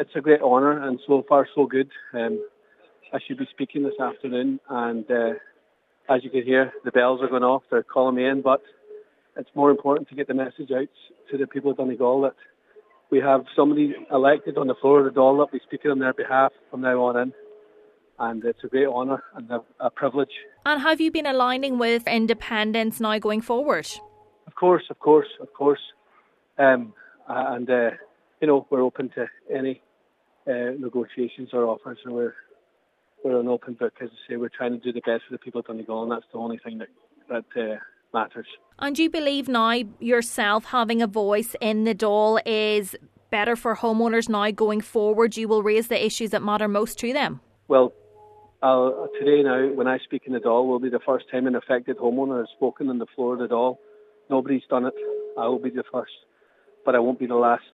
it's a great honour, and so far so good. I should be speaking this afternoon, and as you can hear, the bells are going off. They're calling me in, but it's more important to get the message out to the people of Donegal that we have somebody elected on the floor of the Dáil that will be speaking on their behalf from now on in. And it's a great honour and a privilege. And have you been aligning with independents now going forward? Of course. We're open to any negotiations or offers. And we're an open book. As I say, we're trying to do the best for the people of Donegal, and that's the only thing that matters. And do you believe now yourself having a voice in the Dáil is better for homeowners now going forward? You will raise the issues that matter most to them? Well, today now, when I speak in the Dáil, will be the first time an affected homeowner has spoken on the floor of the Dáil. Nobody's done it. I will be the first, but I won't be the last.